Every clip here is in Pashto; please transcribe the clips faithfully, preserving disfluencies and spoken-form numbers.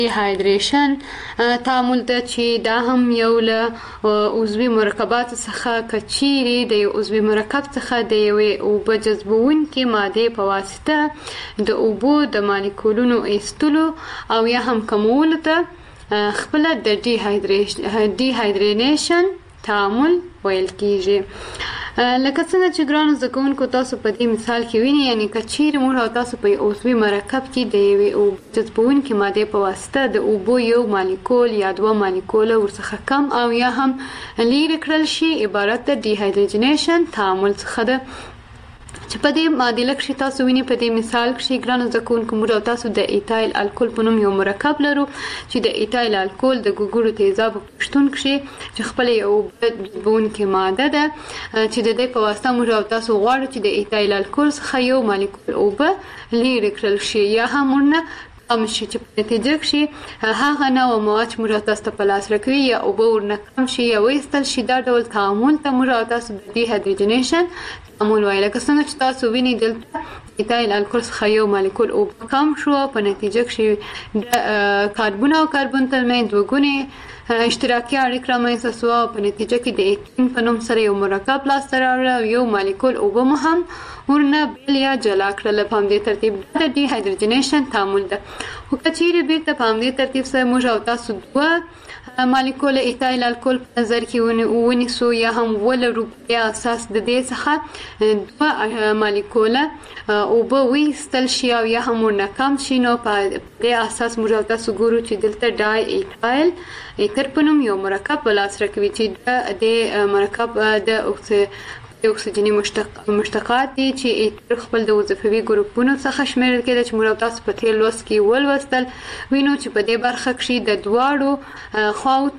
هایدریشن تعامل ده چې دا هم یو له عضوي مرکباتو څخه کچيري د یو عضوي مرکب څخه د یوې اوبه جذبونکې مادې په واسطه د اوبو د مالیکولونو ایستلو او یا هم کمولو ته خپل د ډي هایدرینیشن تعامل ویل کیږي. لکه څنګه چې ګرانو زده کوونکو تاسو په دې مثال کې وینئ، یعنی که چیرې موږ او تاسو په عضوي مرکب کې د یوې اوبه جذبونکې مادې په واسطه د اوبو یو مالیکول یا دوه مالیکوله ورڅخه کم او یا هم لیرې کړل شي، عبارت د ډي هایدروجنیشن تعامل څخه ده. چې په دې معادله کښې تاسو وینئ، په دې مثال کښې ګرانو زده کوونکو موږ او تاسو د ایتایل الکول په نوم یو مرکب لرو چې د ایتایل الکول د ګوګړو تیزابو په شتون کښې چې خپله یو اوبه جذبونکې ماده ده چې د دې په واسطه موږ او تاسو غواړو چې د ایتایل الکول څخه یو مالیکول اوبه لیرې کړل شي یا هم ورنه کم شي، چې په نتیجه کښې هغه نوع مواد چې موږ او تاسو ته په لاس راکوي یا اوبه ورنه کم شي یا وایستل شي، دا ډول تعامل ته موږ او تاسو د ډي هایدروجنیشن تعامل وایي. لکه څنګه چې تاسو وینئ دلته ایتایل الکول څخه یو مالیکول اوبه کم شو، په نتیجه کښې د کاربن او کاربن ترمنځ دوه ګونې اشتراکي اړیکه رامنځته سوه او په نتیجه کې د ایتین په نوم سره یو مرکب لاسته راوړه او یو مالیکول اوبه مو هم ورنه بېل یا جلا کړله. په همدې ترتیب دا د ډي هایدروجنیشن تعامل ده. خو که چیرې بېرته په همدې ترتیب سره موږ او تاسو دوه مالیکول ایتایل الکول په نظر کې ونیسو یا هم ولرو، په اساس د دې څخه دوه مالیکوله اوبه وایستل شي او یا هم ورنه کم شي، نو په دې اساس موږ او تاسو ګورو چې دلته ډای ایتایل ایتر په نوم یو مرکب په لاس راکوي چې د مرکب د اکسیجني مشتقات دي چې ایتر خپل د وظیفوي ګروپونو څخه شمیرل کېده چې موږ او تاسو په تېر لوست کې ولوستل. وینو چې په دې برخه کښې د دواړو خواو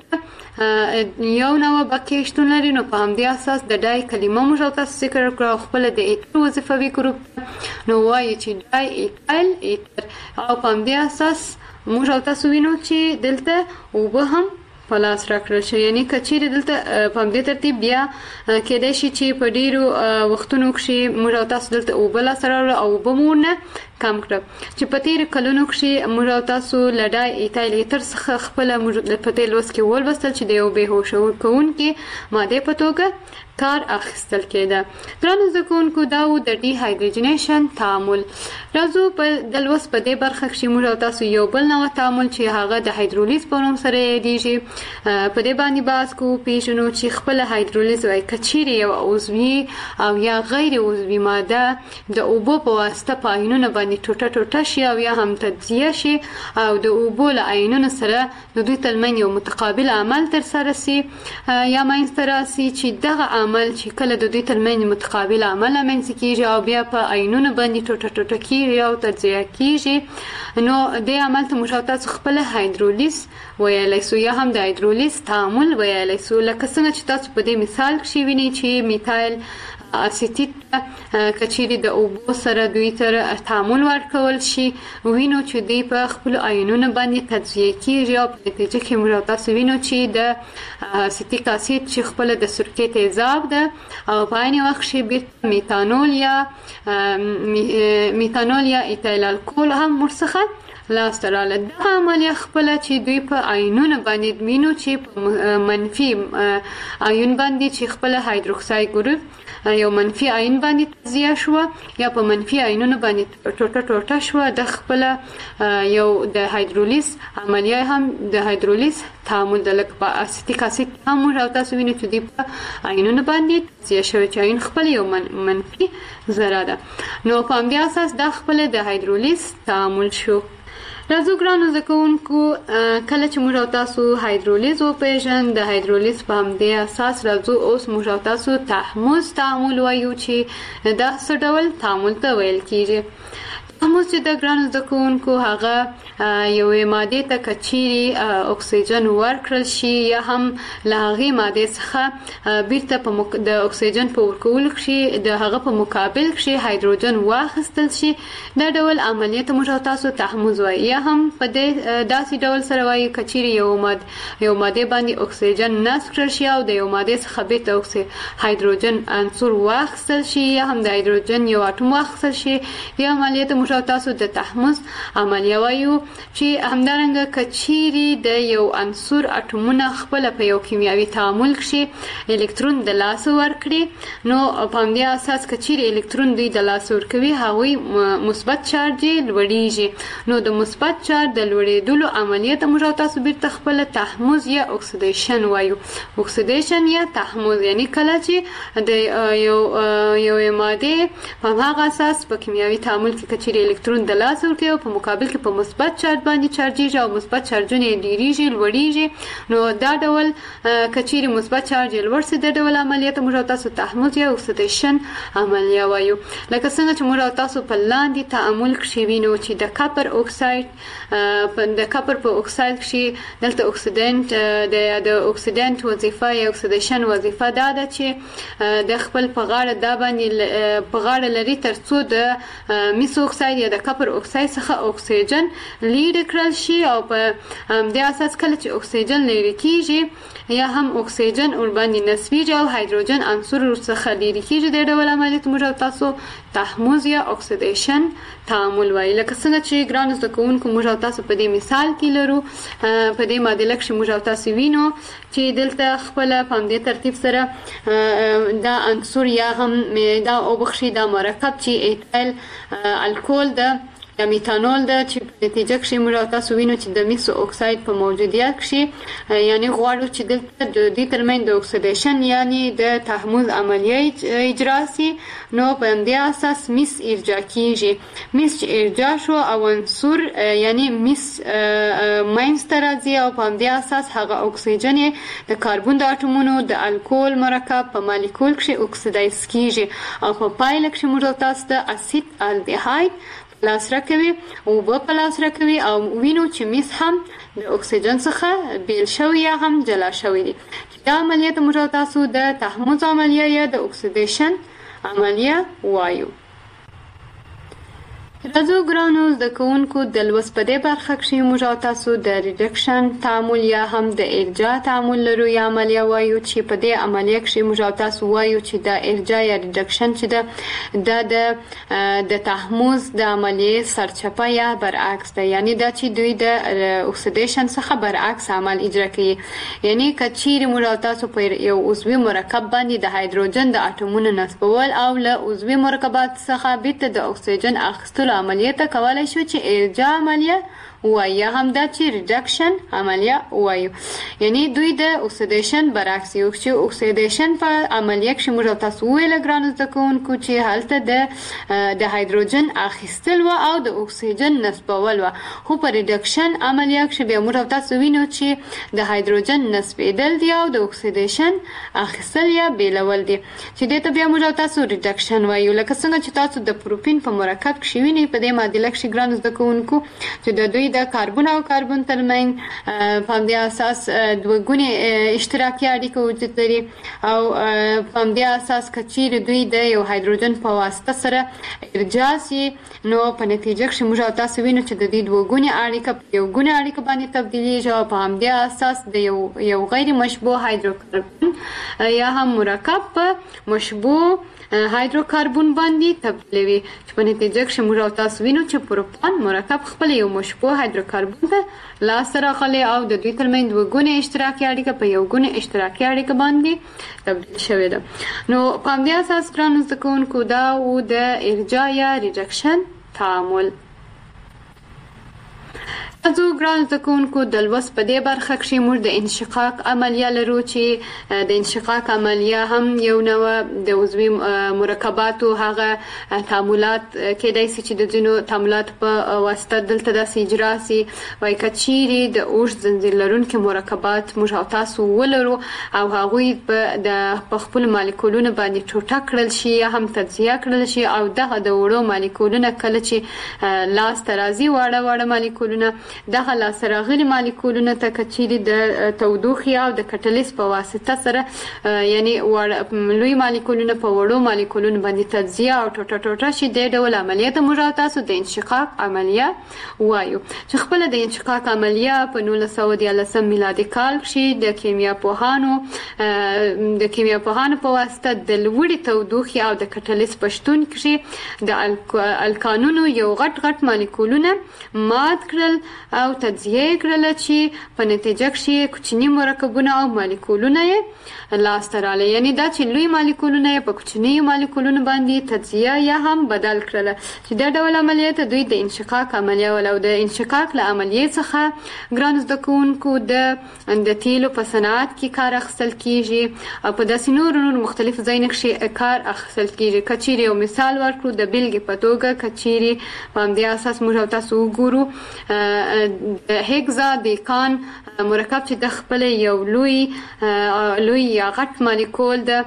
ته یو نوع بقیې شتون لري، نو په همدې اساس د ډای کلمه موږ او تاسو ذکر کړه او خپله د ایتر وظیفوي ګروپ نو وایي چې ډای ایتایل ایتر، او په همدې اساس موږ او تاسو وینو چې دلته اوبه هم په لاس راکړل شي. یعنی که چیرې دلته په همدې ترتیب بیا کېدای شي چې په ډېرو وختونو کښې موږ او تاسو دلته اوبه لاسته راوړو او اوبه مو ورنه کم کړه، چې په تېرو کلونو کښې موږ او تاسو له ډای ایتایل ایتر څخه خپله موږ په تېر لوست کې ولوستل چې د یو بې هوښ کوونکې مادې په توګه کار اخیستل کېده. ګرانو زده کوونکو دا و د ډي هایدروجنیشن تعامل. راځو په د لوست په دې برخه کښې موږ او تاسو یو بل نوع تعامل چې هغه د هایدرولیز په نوم سره یادېږي په دې باندې بحث کوو، پېژنو چې خپله هایدرولیز وایي که چیرې یو عضوي او یا غیر عضوي ماده د اوبو په واسطه په آیونونو باندې ټوټه ټوټه شي او یا هم تجزیه شي او د اوبو له آیونونو سره د دوی ترمنځ یو متقابل عمل ترسره سي یا منځته راسي، چې دغه عمل چې کله د دوی ترمنځ متقابل عمل رامنځته کېږي او بیا په آیونونو باندې ټوټه ټوټه کېږي او تجزیه کېږي، نو دې عمل ته موږ او تاسو خپله هایدرولیز ویلی سو یا هم د هایدرولیز تعامل ویلی سو. لکه څنګه چې تاسو په دې مثال کښې وینئ چې میتایل اسیټیټ که چیرې د اوبو سره دوی ته تعامل ورکول شي، وینو چې دوی په خپلو آیونونو باندې تجزیه کېږي او په نتیجه کې موږ او تاسو وینو چې د اسیټیک اسید چې خپله د سرکې تیزاب ده او په عین وخت کښې بېرته میتانول یا میتانول یا ایتایل الکول هم ورڅخه لاسته راغله. دغه عملیه خپله چې دوی په آیونونو باندې وینو چې په منفي آیون باندې چې خپله هایدروکساید ګروپ یو منفي آیون باندې تجزیه شوه یا په منفي آیونونو باندې ټوټه ټوټه شوه، د خپله یو د هایدرولیز عملیه هم د هایدرولیز تعامل ده. لکه په اسیټیک اسید هم موږ او تاسو وینو چې دوی په آیونونو باندې تجزیه شوی چې آیون خپله یو منفي ذره ده، نو په همدې اساس دا خپله د هایدرولیز تعامل شو. راځو ګرانو زده کوونکو، کله چې موږ او تاسو هایدرولیز وپېژن، د هایدرولیز په همدې اساس راځو اوس موږ او تاسو تحمض تعامل وایو چې دا څه ډول تعامل ته ویل کېږي. تحمض چې د ګرانو زده کوونکو هغه یوې مادې ته که چیرې اکسیجن ورکړل شي یا هم له هغې مادې څخه بیرته د اکسیجن په ورکولو کښې د هغه په مقابل کښې هایدروجن واخیستل شي، دا ډول عملیه ته موږ او تاسو تحمض وایي. یا هم په دې داسې ډول سره وایي که چیرې یو ماده یو مادې باندې اکسیجن نصب کړل شي او د یو مادې څخه بیرته هایدروجن عنصر واخیستل شي یا هم د هایدروجن یو اټوم واخیستل شي، دې عملیه ته موږ موږ تاسو د تحمض عملیه وایو چې همدارنګه کچيري د یو عنصر اټومونه خپل په یو کیمیاوي تعامل کې الکترون د لاس ورکړي نو په همدې اساس کچيري الکترون دوی د لاس ورکوي هغوی مثبت چارج لوړیږي نو د مثبت چارج د لوړېدلو عملیه ته موږ تاسو بیرته خپل تحمض یا اکسیدیشن وایو اکسیدیشن یا تحمض یعنی کله چې د یو یو ماده په هغه اساس په کیمیاوي تعامل کې کچيري الکترون د لاس ورکوي او په مقابل کې په مثبت چارج باندې چارجيږي او مثبت چارجونه ډیریږي لوړیږي نو دا ډول کچيري مثبت چارج لوړ سي د ډول عملیه ته موږ تاسو تحمض یا اکسیدیشن عملیه وایو لکه څنګه چې موږ تاسو په لاندې تعامل کې وینو چې د کاپر اکساید د کاپر په اکساید کې دلته اکسیدنت د د اکسیدنت وظیفه یا اکسیدیشن وظیفه دا ده چې د خپل په غاړه دا باندې په غاړه لري ترڅو د میس اکساید یا د کاپر اکساید څخه اکسیجن لید کړل شي او په دې اساس کله چې اکسیجن لري کیږي یا هم اکسیجن ور باندې نسبیږي او هایدروجن عنصر څخه لري کیږي د ډول عملیات موږ تاسو تحمض یا اکسیدیشن تعامل وایي لکه څنګه چې ګران زده کوونکو موږ تاسو په دې مثال کې لرو په دې معادله کې موږ تاسو وینو چې دلته خپل په دې ترتیب سره دا عنصر یا هم دا او بخشي دا مرکب چې ایتایل الکول ده د میتانول د چې په نتیجه کې موږ تاسو وینو چې د میس اکساید په موجودیت کې یعنی غواړو چې دلته د دې ترمن د اکسیدیشن یعنی د تحمض عملیه اجرا سي نو په دې اساس میس ارجاع کیږي میس ارجاع شو او عنصر یعنی میس ماینس ترازی او په دې اساس هغه اکسیجن د کاربن د اټومونو د الکول مرکب په مالیکول کې اکسیدایز کیږي او په پایله کې موږ تاسو د اسید الډیهاید لاس راکوي او په پلاس راکوي او وینو چې میس هم د اکسیجن څخه بیل شوی یا هم جلا شوی دي دا عملیه موږ تاسو د تحمض عملیه یا د اکسیدیشن عملیه وایو راځو ګرانو زده کوونکو د لوست په دې برخه کې موږ تاسو د ریډکشن تعامل یا هم د ارجاع تعامل لرو یا عملیه وایو چې په دې عملیه کې موږ تاسو وایو چې د ارجاع یا ریډکشن چې د د د تحمض د عملیه سرچپه یا برعکس ده یعنی دا چې دوی د اکسیدیشن څخه برعکس عمل اجرا کوي یعنی کچیر موږ تاسو په یو عضوي مرکب باندې د هایدروجن د اټومونو نصبول او له عضوي مرکبات څخه بیرته د اکسیجن اخیستلو عملیه ته کولای شو چې ارجاع عملیه وایي هم دا چې ریډکشن عملیه وایي یعنی دوی د اکسیدیشن برعکس یو چې اکسیدیشن په عملیه کې موږ تاسو ویل ګران زده کوونکو چې هلته د د هایدروجن اخیستل و او د اکسیجن نصبول و خو په ریډکشن عملیه کې بیا موږ تاسو وینو چې د هایدروجن نصبیدل دی او د اکسیدیشن اخیستل یا بیلول دی چې دته بیا موږ تاسو ریډکشن وایو لکه څنګه چې تاسو د پروپین په مرکب کې وینئ په دې معادله کې ګران زده کوونکو چې د دوی د کاربن او کاربن ترمن په دې اساس دوه ګونې اشتراکي اړیکه وجود لري او په دې اساس کچیر دوی د یو هایدروجن په واسطه سره ارجاع سي نو په نتیجه کې موږ تاسو وینو چې د دې دوه ګونې اړیکه یو ګونې اړیکه باندې تبدیلیږي او په دې اساس د یو یو غیر مشبوه هایدروکربن یا هم مرکب په مشبوه هایدروکاربن باندې تبدیلوي چې په نتیجه کې موږ تاسو وینو چې پروپان مرکب خپل یو مشبوه هایدروکاربن ته لاس راغلی او د دوی ترمنځ دوه ګونې اشتراکي اړیکه په یو ګونې اشتراکي اړیکه باندې تبدیل شوې ده نو په همدې اساس ګرانو زده کوونکو دا و د ارجاع یا ریډکشن تعامل ازو ګران زده کوونکو د لوست په دې برخه کې موږ د انشقاق عملیه لرو چې د انشقاق عملیه هم یو نوع د عضوي مرکباتو هغه تعاملات کېدای شي چې د ځینو تعاملات په واسطه دلته داسې اجرا سي وایي که چیرې د اوږد زنځیر لرونکي مرکبات موږ تاسو ولرو او هغوی په خپلو مالیکولونو باندې ټوټه کړل شي یا هم تجزیه کړل شي او دغه د وړو مالیکولونه کله چې لاس ته راځي واړه واړه مالیکولونه دغه لاسته راغلي مالیکولونه ته که چیرې د تودوخې او د کټلیس په واسطه سره یعنی لوی مالیکولونه په وړو مالیکولونو باندې تجزیه او ټوټه ټوټه شي، دې ډول عملیه ته موږ او تاسو د انشقاق عملیه وایو چې خپله د انشقاق عملیه په نولس سوه دیارلسم میلادي کال کښې د کیمیا پوهانو د کیمیا پوهانو په واسطه د لوړې تودوخې او د کټلیس په شتون کښې د الکانونو یو غټ غټ مالیکولونه مات کړل او تجزیه یې کړله چې په نتیجه کښې کوچني مرکبونه او مالیکولونه یې لاسته راغله. یعنې دا چې لوی مالیکولونه یې په کوچنیو مالیکولونو باندې تجزیه یا هم بدل کړله چې دا ډول عملیه ته دوی د انشقاق عملیه ویل. او د انشقاق له عملیې څخه ګرانو زده کوونکو د د تیلو په صنعت کې کار اخیستل کېږي او په داسې نورو نورو مختلفو ځایونو کښې کار اخیستل کېږي. که چیرې یو مثال ورکړو د بېلګې په توګه که چیرې په همدې اساس موږ او تاسو وګورو د هیګزا دیکان مرکب چې د خپله یو لوی لوی یا غټ مالیکول ده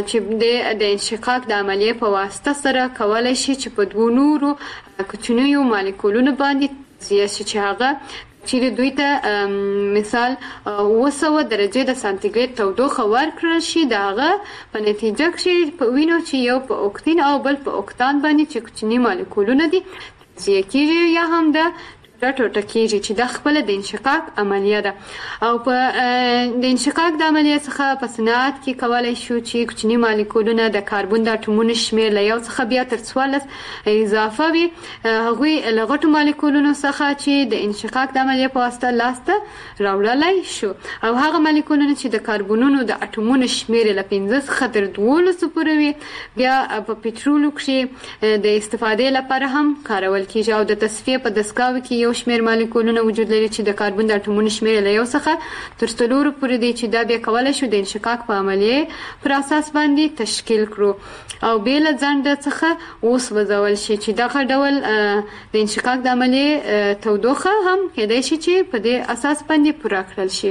چې د انشقاق د عملیې په واسطه سره کولی شي چې په دوو نورو کوچنیو مالیکولونو باندې تجزیه شي چې هغه چیرې دوی ته مثال اوه سوه درجې د سانتیګریډ تودوخه ورکړل شي، د هغه په نتیجه کښې په وینو چې یو په اوکتین او بل په اوکتان باندې چې کوچني مالیکولونه دي تجزیه کېږي یا هم د ټوټه ټوټه کېږي چې دا خپله د انشقاق عملیه ده. او په د انشقاق د عملیې څخه په صنعت کې کولی شو چې کوچني مالیکولونه د کاربن د اټومونو شمېر له یو څخه بیا تر څوارلس اضافه وي، هغوی له غټو مالیکولونو څخه چې د انشقاق د عملیې په واسطه لاسته راوړلی شو. او هغه مالیکولونه چې د کاربنونو د اټومونو شمېر له پنځه څخه تر دولسو پورې وي بیا په پټرولو کښې د استفادې لپاره هم کارول کېږي. او د تصفیې په دستګاو کې یو شمېر مالیکولونه وجود لري چې د کاربن د اټومونو شمېر له یو څخه تر څلورو پورې دی چې دا بیا کولی شو د انشقاق په عملیې پر اساس باندې تشکیل کړو او بې له ځنډه څخه وسوځول شي چې دغه ډول د انشقاق د عملیې تودوخه هم کیدای شي چې په دې اساس باندې پوره کړل شي.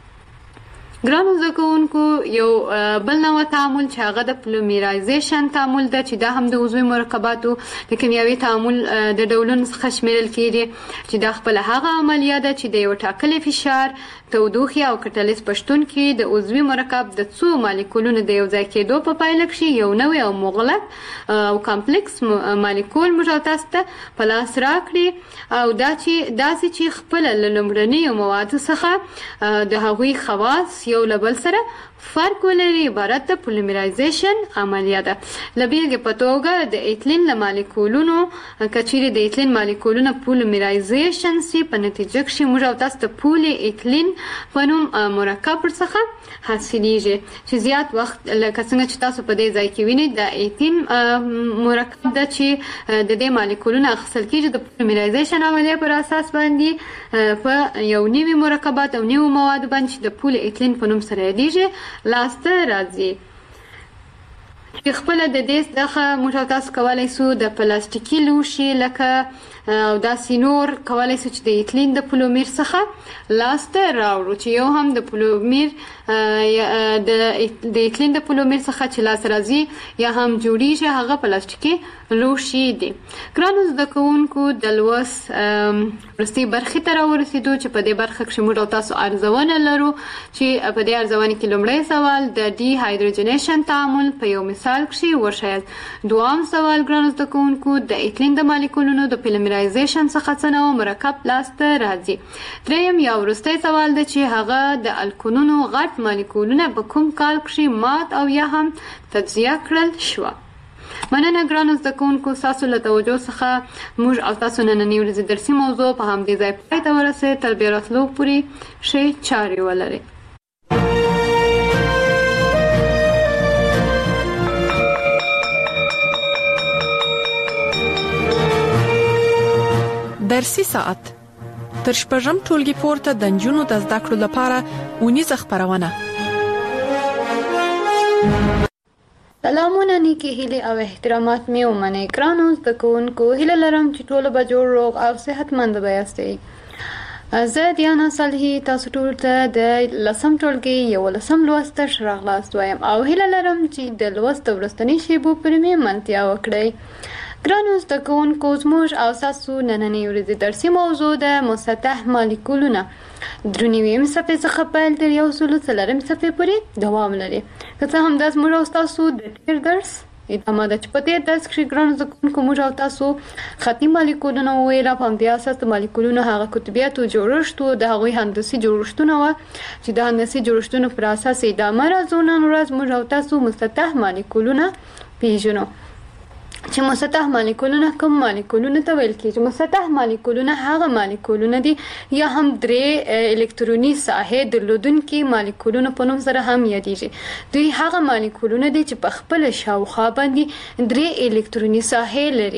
ګرانو زده کوونکو یو بل نوع تعامل چې هغه د پلیمرایزیشن تعامل ده چې دا هم د عضوي مرکباتو د کیمیاوي تعامل د ډولونو څخه شمیرل کېږي چې دا خپله هغه عملیه ده چې د یو ټاکلي فشار تودوخې او کټلیس په شتون کې د عضوي مرکب د څو مالیکولونو د یو ځای کېدو په پایله کښې یو نوی او مغلق او کمپلیکس مالیکول موږ او تاسو ته په لاس راکړي او دا چې داسې چې خپله له لومړنیو موادو څخه د هغوی خواص یو له بل سره فرق ولري عبارت د پولیمرایزیشن عملیه ده. له بېلګې په توګه د ایتلین له مالیکولونو که چیرې د ایتلین مالیکولونه پولیمرایزیشن سي په نتیجه کښې موږ او تاسو ته پولی ایتلین په نوم مرکب ورڅخه حاصلیږي چې زیات وخت لکه څنګه چې تاسو په دې ځای کې وینئ د ایتین مرکب ده چې د دې مالیکولونه اخیستل کېږي د پولیمرایزیشن عملیه پر اساس باندې په یو نوي مرکبات او نوي موادو باندې چې د پولی ایتلین په نوم سره یادېږي لاسته راځي. چې خپله د دې څخه موږ تاسو کولی سو د پلاستیکي لوښي لکه او داسې نور کولی سو چې د ایتلین د پولومیر څخه لاسته راوړو چې یو هم د پولومیر د ایتلین د پولومیر څخه چې لاسته راځي یا هم جوړیږي هغه پلاستیکي لوښي دي. ګرانو زده کوونکو د لوست وروستۍ برخې ته راورسېدو چې په دې برخه کښې موږ او تاسو ارزونه لرو چې په دې ارزونه کې لومړی سوال د ډي هایدروجنیشن تعامل په یو مثال کښې وښایاست. دوام سوال ګرانو زده کوونکو د ایتلین د مالیکولونو د پلیمرایزیشن څخه څه نوع مرکب لاسته راځي. دریم یا وروستی سوال دی چې هغه د الکونونو غټ مالیکولونه په کوم کال کښې مات او یا هم تجزیه کړل شوه. مننه ګرانو زده کوونکو ستاسو له توجه څخه موږ او تاسو نننۍ ورځې درسي موضوع په همدې ځای پای ته ورسېد. تر بیا راتلو پورې ښې چارې ولرئ. درسي ساعت تر شپږم ټولګي پورته د نجونو د زده کړو لپاره اونیزه خپرونه. سلامونه، نیکی هیلې او احترامات مې ومنئ. ګرانو زده کوونکو، هیله لرم چې ټوله به جوړ روغ او صحتمند به یاستئ. زه دیانا صالحي تاسو ټول ته د لسم ټولګي یولسم لوست ته ښه راغلاست وایم او هیله لرم چې د لوست د وروستنۍ شیبو پورې مې منتیا وکړئ. ګرانو زده کوونکو، زموږ او ستاسو نننۍ ورځې درسي موضوع د مسطح مالیکولونه درې صفحې څخه پیل تر یو سل څلورم صفحې پورې دوام لري. که څه هم دا زموږ او ستاسو د تیر درس ادامه ده چې په تیر درس کې ګرانو زده کوونکو موږ او تاسو خطي مالیکولونه وویله. په همدې اساس د مالیکولونو هغه قطبیت او جوړښت و، د هغوی هندسي جوړښتونه وه چې د هندسي جوړښتونو پر اساس ادامه راځو. نن ورځ موږ او تاسو مسطح مالیکولونه پیژنو. چې مسطح مالیکولونه کوم مالیکولونه ته ویل کېږي؟ مسطح مالیکولونه هغه مالیکولونه دي یا هم درې الکتروني ساحې درلودونکي مالیکولونه په نوم سره هم یادېږي. دوی هغه مالیکولونه دي چې په خپل شاوخوا باندې درې الکتروني ساحې لري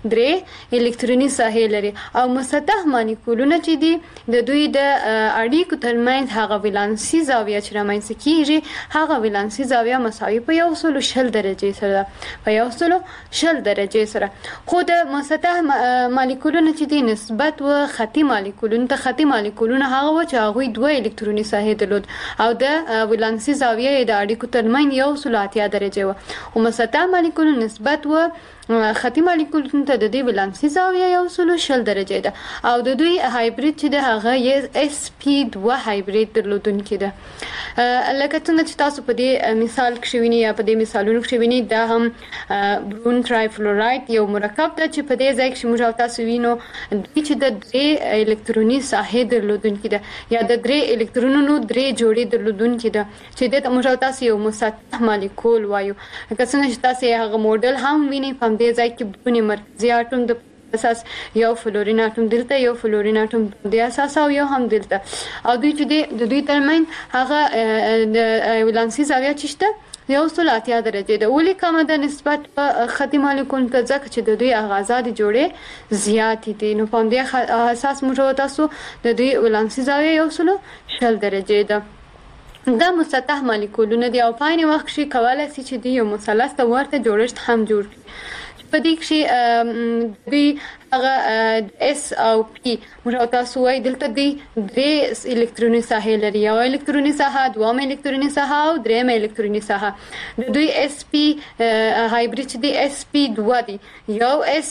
درې الکتروني ساحې لري او مسطح مالیکولونه چې دي د دوی د اړیکو ترمنځ هغه ولانسي زاویه چې رامنځته کېږي هغه ولانسي زاویه مساوي په یو سل شل درجې سره په یو سل شل درجه سره. خو د مسطح مالیکولونه چې دي نسبت و خطي مالیکولونو ته، خطي مالیکولونه هغه و چې هغوی دوه الکتروني ساحې درلود او د ولانسي زاویه یې د اړیکو ترمنځ یو سل اتیا درجې وه. او مسطح مالیکولونه نسبت و خطي مالیکولونو ته د دې ولانسي زاویه یو سل شل درجې ده او د دوی هایبرید چې ده هغه اس پی دوه هایبرید درلودونکي ده. لکه څنګه چې تاسو په دې مثال کې وینئ یا په دې مثالونو کې وینئ، دا هم برون ټرای فلورایډ یو مرکب ده چې په دې ځای کې موږ تاسو وینو دوی چې د درې الکتروني ساحې درلودونکي ده یا د درې الکترونونو درې جوړې درلودونکي ده چې دې ته موږ تاسو یو مسطح مالیکول وایو. لکه څنګه چې تاسو هغه موډل هم وینئ، په دې ځای کې بدون مرکزي اټوم د اساس یو فلورین اټوم دلته یو فلورین اټوم د اساس او یو هم دلته او دوی چې د دوی ترمنځ هغه د ولانسي زاویه چې شته یو سل اتیا درجې ده. ولې کمه ده نسبت په خطي مالیکولونو ته؟ ځکه چې د دوی هغه ازادې جوړې زیاتې دي. نو په همدې اساس موږ تاسو د دوی ولانسي زاویه یو سل شل درجې ده. دا مسطح مالیکولونه دي او په عین وخت کې کولی شي چې دوی یو مثلث ته ورته جوړښت هم جوړ کړي. په دې کې دوی هغه اس او پی موږ تاسو وایي دلته دوی درې الکتروني ساحې لري، یو الکتروني ساحه، دویم الکتروني ساحه او دریم الکتروني ساحه. د دوی اس پی هایبرید چې دی اس پی دوه دی، یو اس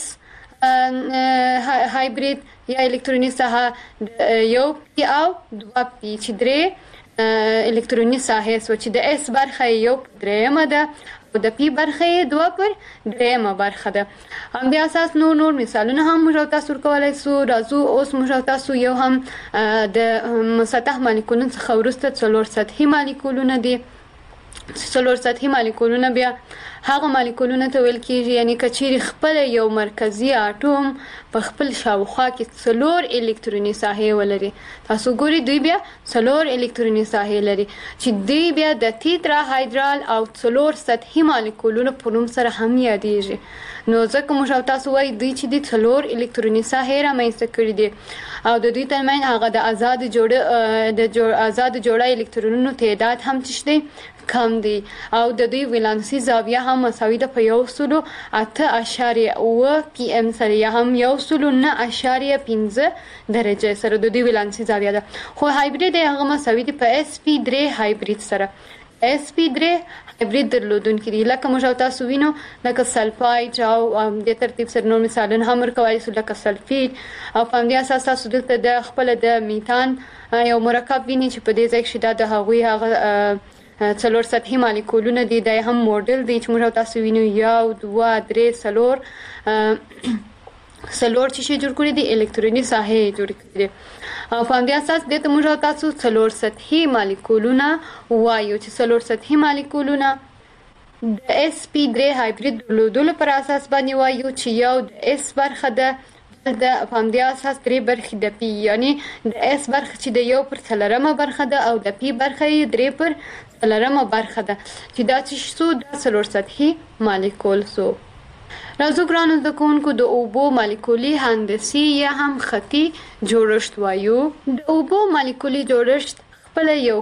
هایبرید یا الکتروني ساحه یو پی او دوه پی چې درې الکتروني ساحې سو چې د اس برخه یو دریمه ده او د پی برخه دوه پر دریمه برخه ده. همدې اساس نور نور مثالونه هم موږ تاسو ورکولای سو. راځو اوس موږ تاسو یو هم د مسطح مالیکولونو څخه وروسته څلور سطحي مالیکولونه دي. څلور سطحي مالیکولونه بیا هغه مالیکولونه ته ویل کېږي یعنی که چیرې خپل یو مرکزي اټوم په خپل شاوخوا کې څلور الکتروني ساحې ولري. تاسو ګورئ دوی بیا څلور الکتروني ساحې لري چې دوی بیا د تیترا هایدرال او څلور سطحي مالیکولونو په نوم سره هم یادېږي. نو ځکه موږ تاسو وایي دوی چې د څلور الکتروني ساحې رامنځته کړي دي او د دوی ترمنځ هغه د آزاد جوړه د آزاد جوړه الکترونونو تعداد هم څه کم دی او د دوی ولانسي زاویه هم مساوي ده په یو سلو اته اشاریه اوه پی ام سره یا هم یو سلو نه اشاریه پنځه درجې سره د دوی ولانسي زاویه ده. خو هایبرید هغه مساوي ده په اس پی درې هایبرید سره. اس پی درې هایبرید درلودونکي دي لکه موږ تاسو وینو لکه سلفاید او د ترتیب سره نور مثالونه هم ورکولی سو لکه سلفید او په همدې اساس تاسو دلته د خپل د میتان یو مرکب ویني چې په دې ځای کې دا د هغوی هغه څلور سطحي مالیکولونه دي. دا هم موډل دی چې موږ تاسو وینو یو دوه درې څلور څلور چې شي جوړ کړي دي الکتروني ساحې جوړ کړي دي او په همدې اساس دې ته موږ تاسو څلور سطحي مالیکولونه وایو چې څلور سطحي مالیکولونه د اس پی درې هایبرید درلودلو پر اساس باندې وایو چې یو د اس برخه ده د په همدې اساس درې برخې د پی یعنی د اس برخه چې د یو پر څلورمه برخه ده او د پی برخه یې درې پر څلورمه برخه ده چې دا چې سو د څلور سطحي مالیکول سو. راځو ګرانو زده کوونکو د اوبو مالیکولي هندسي یا هم خطي جوړښت وایو. د اوبو مالیکولي جوړښت خپل یو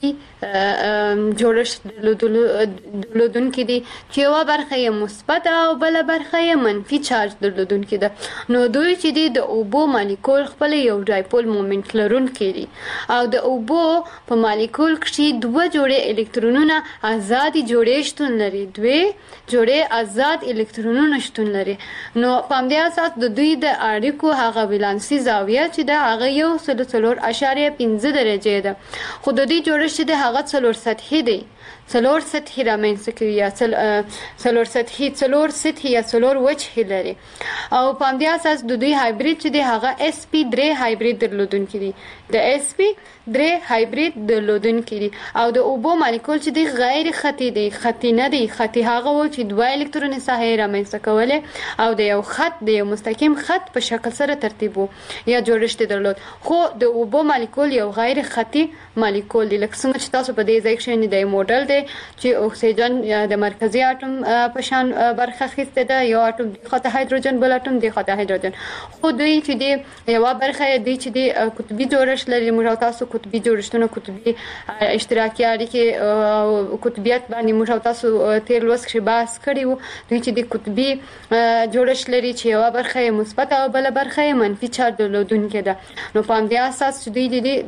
قطبي جوړښت درلودونکي دي چې یوه برخه یې مثبت او بله برخه یې منفي چارج درلودونکي ده. نو دوی چې دي د اوبو مالیکول خپل یو ډایپول مومنټ لرونکي دي او د اوبو په مالیکول کې دوه جوړې الکترونونه آزادي جوړې شتون لري دوی جوړې آزاد الکترونونه شتون لري. نو په همدې اساس د دوی د اړیکو هغه ولانسي زاویه چې ده هغه یو سل څلور اعشاریه پنځه درجې ده. خو د دوی جوړښت چې ده هغه څلور سطحي دی څلور سطحي رامنځته کوي یا څلور سطحي څلور سطحي یا څلور وجهې لري او په همدې اساس د دوی هایبرید چې دی هغه اس پی درې هایبرید درلودونکي دي د اس پی درې هایبرید درلودونکي دي او د اوبو مالیکول چې دی غیر خطي دی خطي نه دی خطي هغه و چې دوه الکتروني ساحې رامنځته کولې او د یو خط د یو مستقیم خط په شکل سره ترتیب یا جوړښت درلود. خو د اوبو مالیکول یو غیر خطي مالیکول دی لکه څنګه چې تاسو په دې ځای کې د موډل دی چې اکسیجن د مرکزی اټوم په شان برخه اخیسته ده یو اټوم د خاطر هایدروجن بل اټوم د خاطر هایدروجن خو دوی چې دی یو برخه دی چې دی قطبي جوړښت لري. موږ تاسو قطبي جوړښتونه قطبي اشتراکي اړیکې قطبیت باندې موږ تاسو تیر لوست کې بحث کړی وو. دوی چې دی قطبي جوړښت لري چې یو برخه مثبت او بل برخه منفي چارج درلودونکې ده. نو په همدې اساس چې دوی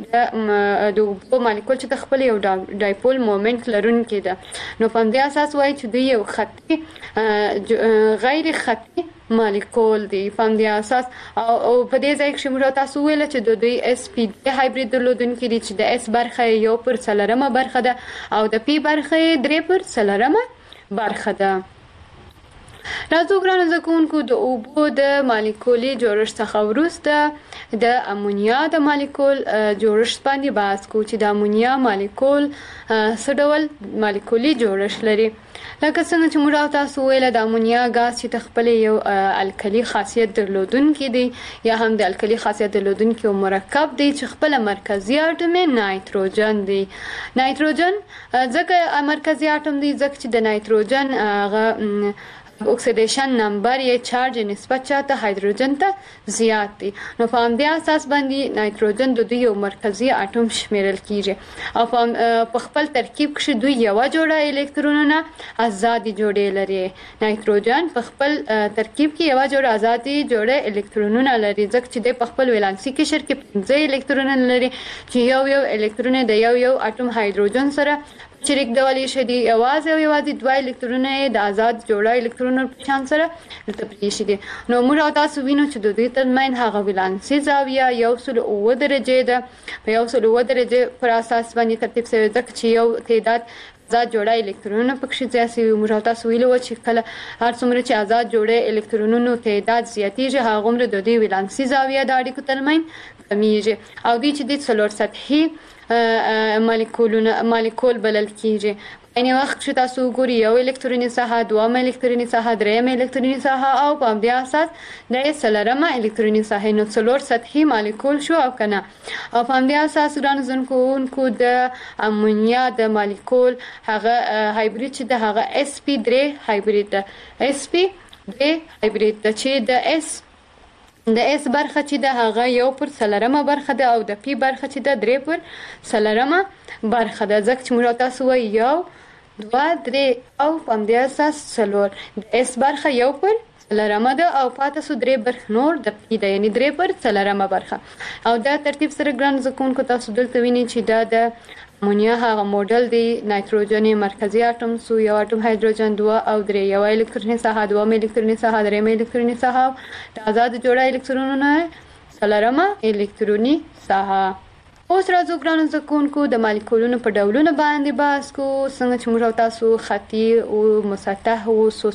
د اوبو مالیکول چې خپل یو ډایپول مومنټ لرونکي ده. نو په همدې اساس وایي چې دوی یو خطي غیر خطي مالیکول دی. په همدې اساس او په دې ځای کې موږ تاسو ویل چې د دوی اس پی هایبرید درلودونکي دي چې د اس برخه یو پر څلورمه برخه ده او د پی برخه درې پر څلورمه برخه ده. راځو ګرانو زده کوونکو د اوبو د مالیکولي جوړښت څخه وروسته د امونیا د مالیکول جوړښت باندې بحث کوو چې د امونیا مالیکول څه ډول مالیکولي جوړښت لري. لکه څنګه چې موږ تاسو ویل د امونیا غاز چې خپل یو الکلي خاصیت درلودونکي دی یا هم د الکلي خاصیت درلودونکي یو مرکب دی چې خپل مرکزی اټوم نایتروجن دی. نایتروجن ځکه مرکزی اټوم دی ځکه چې د نایتروجن هغه اکسیدیشن نمبر یا چارج نسبت چاته هایدروجن ته زیات دی. نو په همدې اساس باندې نایتروجن د دوی یو مرکزی اټوم شمیرل کیږي او په خپل ترکیب کې دوی یو جوړه الکترونونه آزادي جوړې لري. نایتروجن په خپل ترکیب کې یو جوړه آزادي جوړه الکترونونه لري ځکه چې د خپل ولانسي قشر کې پنځه الکترونونه لري چې یو یو الکترون د یو یو اټوم هایدروجن سره شریک ډول شي دي یوازې او یوازې دوه الکترونه د آزاد جوړه الکترونونو په شان سره تپلی شي دي. نو موږ تاسو وینو چې د دوی ترمن هغه ولانسي زاویه یو سل اووه درجې ده په یو سل اووه درجې پر اساس باندې ترتیب شوی ځکه چې یو تعداد آزاد جوړه الکترونونه پکې ځاسي موږ تاسو ویلو چې کله هر څومره چې آزاد جوړه الکترونونو تعداد زیاتیږي هغه عمر د دوی ولانسي زاویه د اړیکو ترمن کمیږي او دوی چې د څلور سطحي مالیکولونه مالیکول بلل کیږي. په یوه وخت چې تاسو ګوري یو الکتروني ساحه دوه الکتروني ساحه دریم الکتروني ساحه او په همدې اساس د څلورمه الکتروني ساحه نو څلور سطحي مالیکول شو او کنه او په همدې اساس ګرانو زده کوونکو د امونیا د مالیکول هغه هایبرید چې د هغه اس پی درې هایبرید ده اس پی درې هایبرید ده چې د اس د اس برخه چې د هغه یو پر څلورمه برخه ده او د پی برخه چې د درې پر څلورمه برخه ده ځکه چې موږ تاسو وایي یو دوه درې او په همدې اساس څلور د اس برخه یو پر څلورمه ده او پاتې سو درې برخه نور د پی ده یعنی درې پر څلورمه برخه او دا ترتیب سره ګران زده کوونکو تاسو دلته وینئ چې دا د امونیا هغه موډل دی نایتروجن مرکزی اټوم سو یو اټوم هایدروجن دوه او درې یو الکتروني ساحه دوه الکتروني ساحه درې الکتروني ساحه د آزاد جوړه الکترونونه څلورمه الکتروني ساحه. اوس راځو ګرانو زده کوونکو د مالیکولونو په ډولونو باندې بحث کوو څنګه چې موږ تاسو خطي او مسطح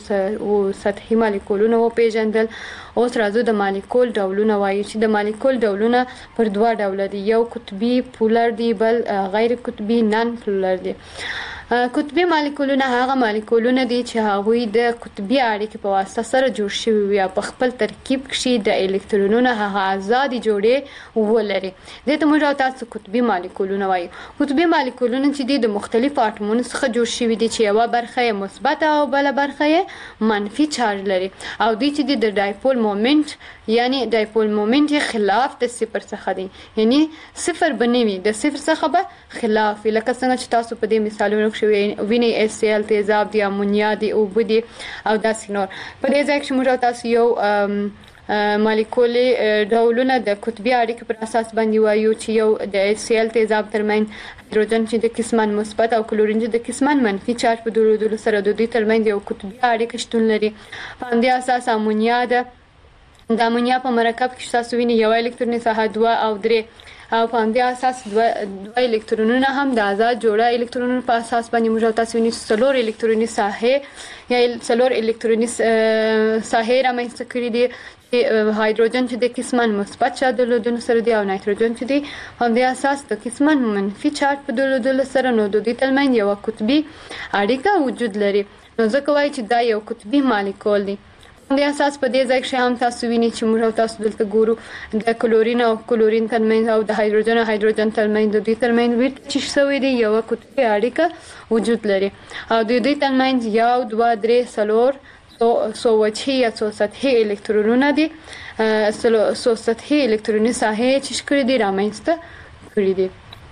او سطحي مالیکولونه وپېژندل. اوس راځو د مالیکول ډولونه وایو چې د مالیکول ډولونه پر دوه ډوله دي یو قطبي پولر دی بل غیر قطبي نان پولر دی. قطبي مالیکولونه هغه مالیکولونه دي چې هغوی د قطبي اړیکې په واسطه سره جوړ شوي وي او په خپل ترکیب کښې د الکترونونو هغه آزادې جوړې ولري. دې ته موږ او تاسو قطبي مالیکولونه وایو. قطبي مالیکولونه چې دي د مختلفو اټومونو څخه جوړ شوي دي چې یوه برخه یې مثبت او بله برخه یې منفي چارج لري او دوی چې دي د ډایپول مومنټ یعنی ډایپول مومنټ یې خلاف د صفر څخه دی، یعنی صفر به نه وي، د صفر څخه به خلاف وي. لکه څنګه چې تاسو په دې مثالونو ویني اس سی ال تیزاب دی، امونیا دی، اوبه دي او داسې نور. په دې ځای کې موږ تاسو یو مالیکولي ډولونه د قطبي اړیکې پر اساس باندې وایو چې یو د اس سی ال تیزاب ترمنځ هایدروجن چې د قسمان مثبت او کلورین چې د قسمان منفي چارج په درلودلو سره د دوی ترمنځ یو قطبي اړیکه شتون لري. په همدې اساس امونیا ده، د امونیا په مرکب کې تاسو ویني یو الکتروني ساحه دوه او درې او په همدې اساس دوه دوه الکترونونه هم د آزاد جوړه الکترونونو په اساس باندې موږ تاسو ویني څلور الکتروني ساحې یا څلور الکتروني ساحې رامنځته کړي دي چې هایدروجن چې د قسمان مثبت چارج درلودلو سره دی او نایتروجن چې دی په همدې اساس د قسمان منفي چارج په درلودلو سره نو د دوی ترمنځ یوه قطبي اړیکه وجود لري. نو ځکه وایي چې دا یو قطبي مالیکول دی. د اساس په دې ځای کې هم تاسو ویني چې موږ تاسو دلته ګورو د کلورین او کلورین ترمنځ او د هایدروجن او هایدروجن ترمنځ د دوی ترمنځ ورته چې شوی دی یوه قطبي اړیکه وجود لري او د دوی ترمنځ یو دوه درې څلور څو وجهي یا څو سطحي الکترونونه دي، څو سطحي الکتروني ساحې چې ښکلي دي رامنځته کړي دي.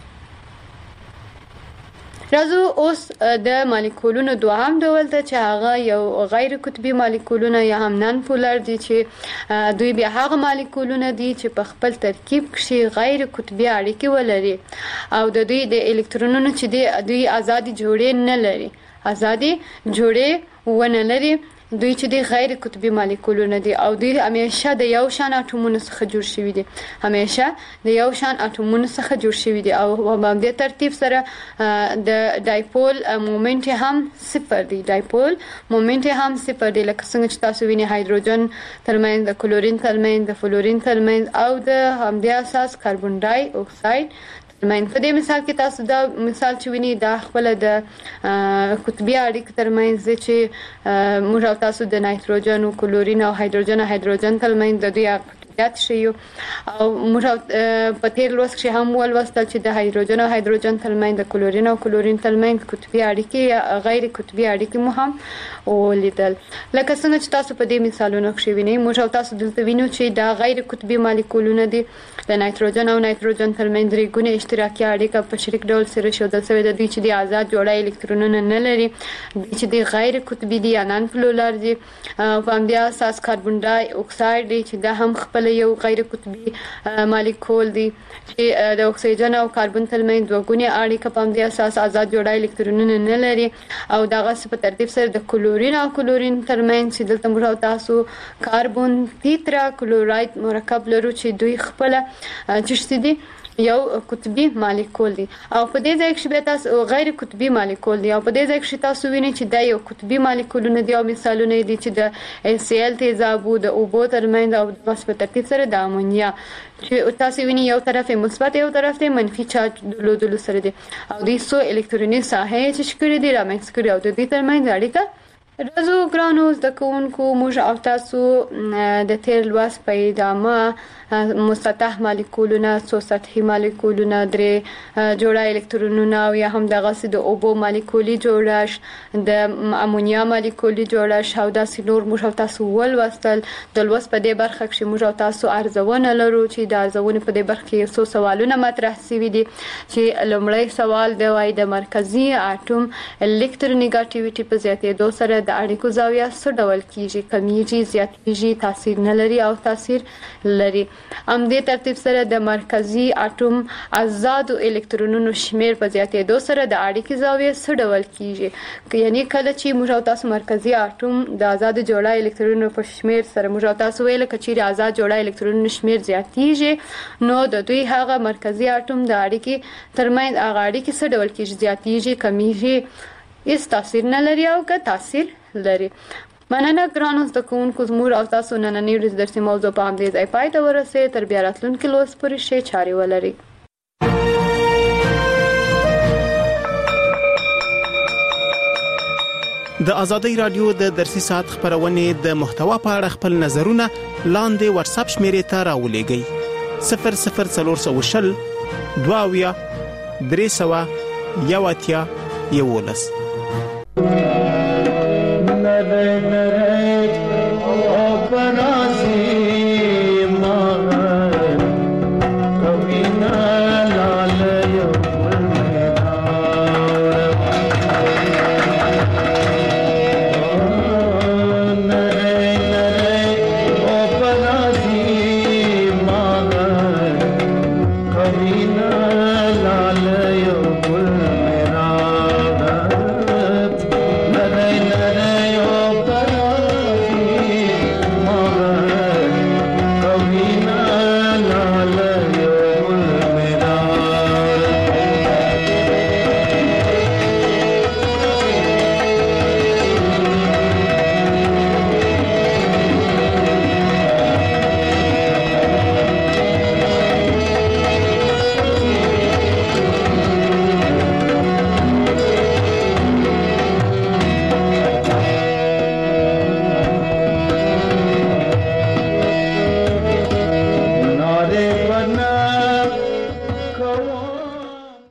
راځو اوس د مالیکولونو دوهم ډول ته چې هغه یو غیر قطبي مالیکولونه یا هم نن پولر دي چې دوی بیا هغه مالیکولونه دي چې په خپل ترکیب کښې غیر قطبي اړیکې ولري او د دوی د الکترونونو چې دي دوی آزادې جوړې نه لري، آزادې جوړې ونه لري. دوی چې دی غیر قطبي مالیکولونه دي او دوی همیشه د یو شان اټومونو څخه جوړ شوي دي، همیشه د یو شان اټومونو څخه جوړ شوي دي او په همدې ترتیب سره د ډایپول مومنټ هم صفر دی، ډایپول مومنټ هم صفر دی. لکه څنګه چې تاسو ویني هایدروجن ترمنځ د کلورین ترمنځ د فلورین ترمنځ او د همدې اساس کاربن ډای اکساید ترمنځ. په دې مثال کې تاسو دا مثال چې ویني دا خپله د قطبي اړیکې ترمنځ دی چې موږ او تاسو د نایتروجن او کلورین او هایدروجن او هایدروجن ترمنځ د دوی قطبیت ښیو او موږ په تېر لوست کښې هم ولوستل چې د هایدروجن او هایدروجن ترمنځ د کلورین او کلورین ترمنځ قطبي اړیکې یا غیر قطبي اړیکې مو هم ولیدل. لکه څنګه چې تاسو په دې مثالونو کښې وینئ موږ او تاسو دلته وینو چې دا غیر قطبي مالیکولونه دي. د نایتروجن او نایتروجن ترمنځ درې ګونې اشتراکي اړیکه په شریک ډول سره ښودل شوې ده. دوی چې د آزاد جوړه الکترونونه نه لري، دوی چې د غیر قطبي دي یا نن پولر دي. په همدې اساس کاربن ډای اکساید دی چې دا هم خپله یو غیر قطبي مالیکول دی چې د اکسیجن او کاربن ترمنځ دوه ګونې اړیکه په همدې اساس آزاد جوړه الکترونونه نه لري او دغسې په ترتیب سره د کلورین او کلورین ترمنځ چې دلته موږ او تاسو کاربن تیترا کلوراید مرکب لرو چې دوی خپله چې دي یو قطبي مالیکول دی او په دې ځای کې بیا تاسو غیر قطبي مالیکول دی او په دې ځای کې تاسو وینئ چې دا یو قطبي مالیکولونه دي او مثالونه دي چې د اس سی ال تیزابو د اوبو ترمنځ او بس په ترتیب سره د امونیا چې تاسو وینئ یو طرف یې مثبت یو طرف یې منفي چارج درلودلو سره دی او دوی څو الکتروني ساحې چې ښکلي دي رامنځته کړي او د دوی ترمنځ اړیکه. راځو ګرانو زده کوونکو موږ او تاسو د تېر لوست په ادامه مسطح مالیکولونه، څو سطحي مالیکولونه، درې جوړه الکترونونه او یا هم دغسې د اوبو مالیکولي جوړښت، د امونیا مالیکولي جوړښت او داسې نور موږ او تاسو ولوستل. د لوست په دې برخه کښې موږ او تاسو ارزونه لرو چې د ارزونې په دې برخه کې یو څو سوالونه مطرح شوي دي چې لومړی سوال دی وایي د مرکزي اټوم الکترونیګاټیویټي په زیاتېدو سره د اړیکو زاویه څه ډول کیږي، کمیږي، زیاتېږي، تاثیر نه لري او تاثیر لري. همدې ترتیب سره د مرکزي اټوم آزادو الکترونونو شمیر په زیاتېدو سره د اړیکې زاویه څه ډول کیږي، یعنی کله چې موږ او تاسو مرکزي اټوم د آزاد جوړه الکترونونو په شمیر سره موږ او تاسو ویل که چیرې آزاد جوړه الکترونونو شمیر زیاتېږي نو د دوی هغه مرکزي اټوم د اړیکې ترمنځ هغه اړیکې څه ډول کیږي، زیاتېږي، کمیږي، هیڅ تاثیر نه لري او که تاثیر لري. مننه ګرانو زده کوونکو، زموږ او تاسو نننۍ ورځ درسي موضوع په همدې ځای پای ته ورسېد. تر بیا راتلونکي لوست پورې ښې چارې ولرئ. د آزادۍ رادیو د درسي ساعت خبرونه د محتوا په اړه خپل نظرونه لاندې واتس اپ شمیرې ته راولېږئ صفر صفر څلور سوه شل دوه اویا درې سوه یو اتیا یولس.